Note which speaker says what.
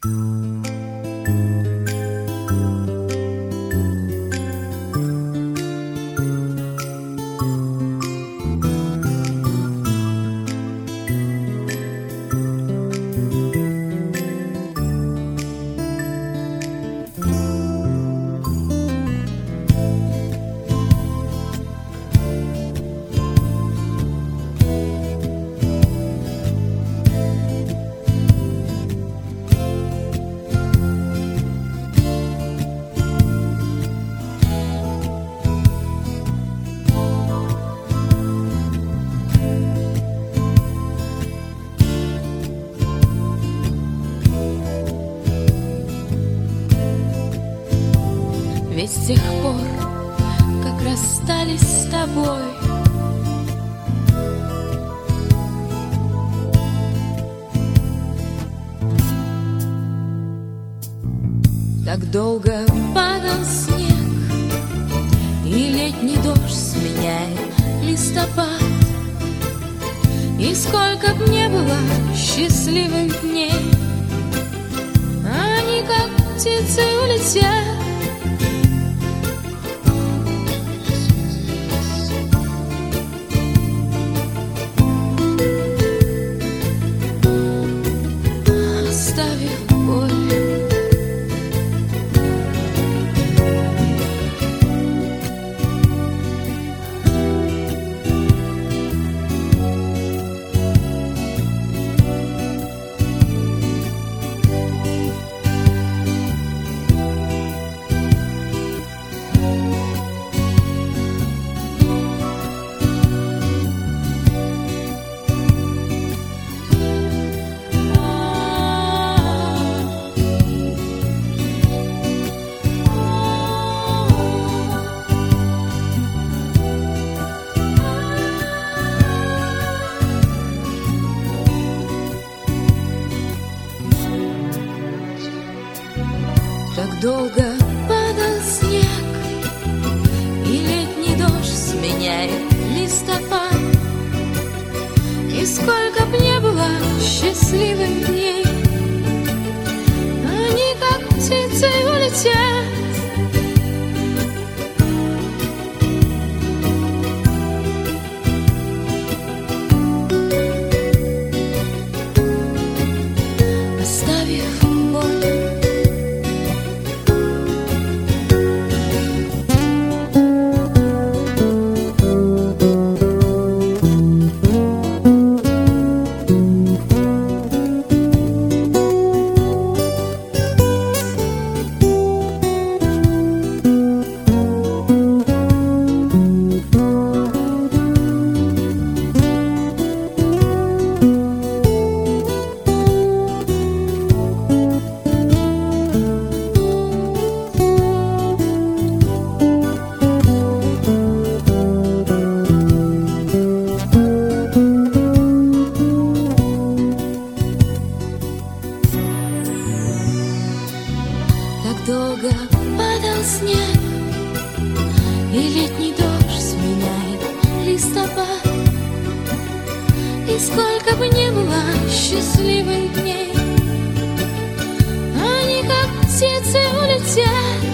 Speaker 1: Ведь с тех пор, как расстались с тобой, так долго падал снег, и летний дождь сменяет листопад. И сколько б не было счастливых дней, они как птицы улетят. Так долго падал снег, и летний дождь сменяет листопад. И сколько б не было счастливых дней, они как птицы улетят. Долго падал снег, и летний дождь сменяет листопад. И сколько бы ни было счастливых дней, они как птицы улетят.